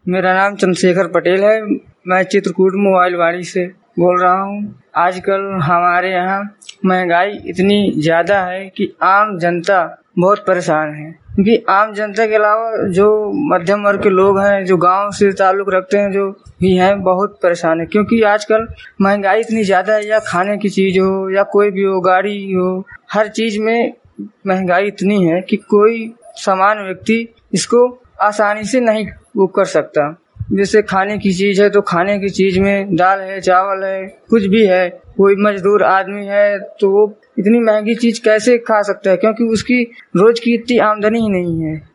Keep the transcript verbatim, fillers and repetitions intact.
मेरा नाम चंद्रशेखर पटेल है। मैं चित्रकूट मोबाइल वाड़ी से बोल रहा हूँ। आजकल हमारे यहाँ महंगाई इतनी ज़्यादा है कि आम जनता बहुत परेशान है, क्योंकि आम जनता के अलावा जो मध्यम वर्ग के लोग हैं, जो गांव से ताल्लुक़ रखते हैं, जो भी हैं, बहुत परेशान है। क्योंकि आजकल महंगाई इतनी ज़्यादा है, या खाने की चीज़ हो या कोई भी हो, गाड़ी हो, हर चीज़ में महंगाई इतनी है कि कोई सामान्य व्यक्ति इसको आसानी से नहीं वो कर सकता। जैसे खाने की चीज़ है तो खाने की चीज़ में दाल है, चावल है, कुछ भी है, कोई मजदूर आदमी है तो वो इतनी महंगी चीज़ कैसे खा सकता है, क्योंकि उसकी रोज़ की इतनी आमदनी ही नहीं है।